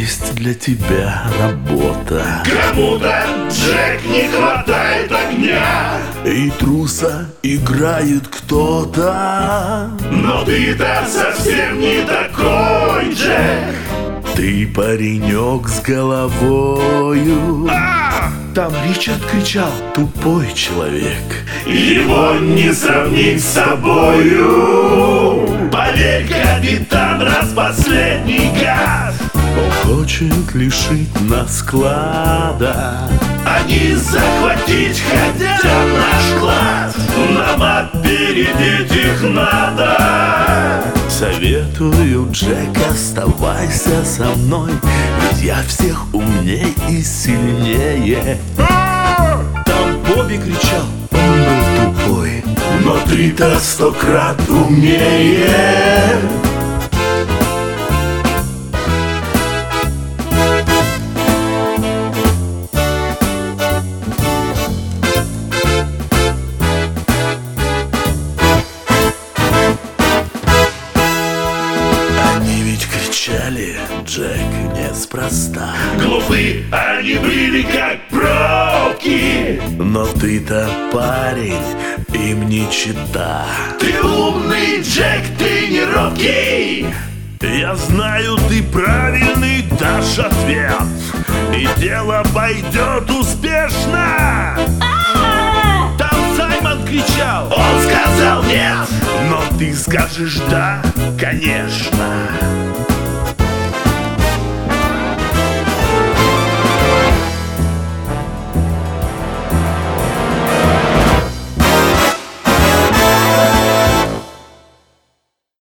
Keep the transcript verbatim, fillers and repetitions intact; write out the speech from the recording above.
есть для тебя работа. Кому-то, Джек, не хватает огня, И труса играет кто-то. но ты-то совсем не такой, Джек. Ты паренек с головою. А! Там Ричард кричал: тупой человек. Его не сравнить с собою. Поверь, капитан, раз последний гад. Он хочет лишить нас склада. Они захватить хотят наш клад. Нам опередить их надо. Советую, Джек, оставайся со мной, ведь я всех умней и сильнее. Там Бобби кричал, он был тупой, но ты-то сто крат умнее. Они ведь кричали, Джек, неспроста. Глупы они были, как пробки. Но ты-то парень, им не чита. Ты умный, Джек, ты не робкий. Я знаю, ты правильный дашь ответ, и дело пойдет успешно. Там Саймон кричал, Он сказал нет. но ты скажешь да, конечно.